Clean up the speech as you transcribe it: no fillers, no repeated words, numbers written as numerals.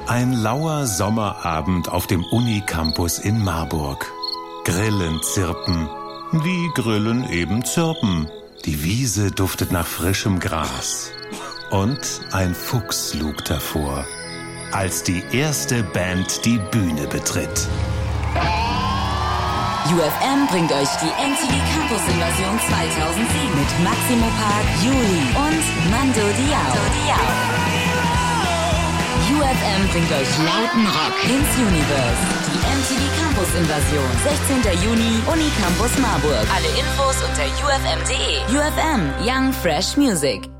Ein lauer Sommerabend auf dem Unicampus in Marburg. Grillen zirpen, wie Grillen eben zirpen. Die Wiese duftet nach frischem Gras. Und ein Fuchs lugt hervor, als die erste Band die Bühne betritt. UFM bringt euch die MTV Campus Invasion 2007 mit Maximo Park, Juli und Mando Diao. UFM bringt euch lauten Rock ins Universe. Die MTV Campus Invasion, 16. Juni, Unicampus Marburg. Alle Infos unter ufm.de. UFM, Young Fresh Music.